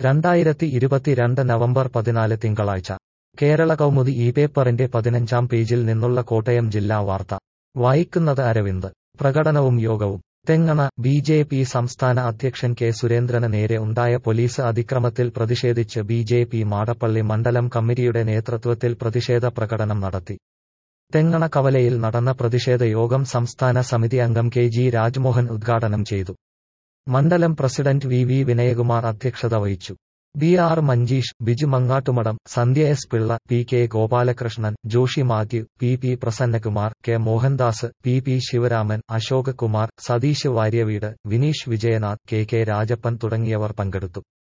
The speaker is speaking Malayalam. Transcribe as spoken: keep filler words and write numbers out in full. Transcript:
രണ്ടായിരത്തി ഇരുപത്തിരണ്ട് നവംബർ പതിനാല് തിങ്കളാഴ്ച കേരള കൗമുദി ഈ പേപ്പറിന്റെ പതിനഞ്ചാം പേജിൽ നിന്നുള്ള കോട്ടയം ജില്ലാ വാർത്ത വായിക്കുന്നത് അരവിന്ദ്. പ്രകടനവും യോഗവും. തെങ്ങണ. ബി ജെ പി സംസ്ഥാന അധ്യക്ഷൻ കെ സുരേന്ദ്രന് നേരെ ഉണ്ടായ പോലീസ് അതിക്രമത്തിൽ പ്രതിഷേധിച്ച് ബി ജെ പി മാടപ്പള്ളി മണ്ഡലം കമ്മിറ്റിയുടെ നേതൃത്വത്തിൽ പ്രതിഷേധ പ്രകടനം നടത്തി. തെങ്ങണ കവലയിൽ നടന്ന പ്രതിഷേധ യോഗം സംസ്ഥാന സമിതി അംഗം കെ ജി രാജ്മോഹൻ ഉദ്ഘാടനം ചെയ്തു. മണ്ഡലം പ്രസിഡന്റ് വി വി വിനയകുമാർ അധ്യക്ഷത വഹിച്ചു. B R Manjeesh, Biju Mangattumadam, Sandhya S Pillai, P K Gopalakrishnan, Joshy Mathew, P P Prasannakumar, K Mohandas, P P Sivaraman, Ashok Kumar, Satheesh Varyaveedu, Vineesh Vijayanath, K K Rajappan തുടങ്ങിയവർ പങ്കെടുത്തു.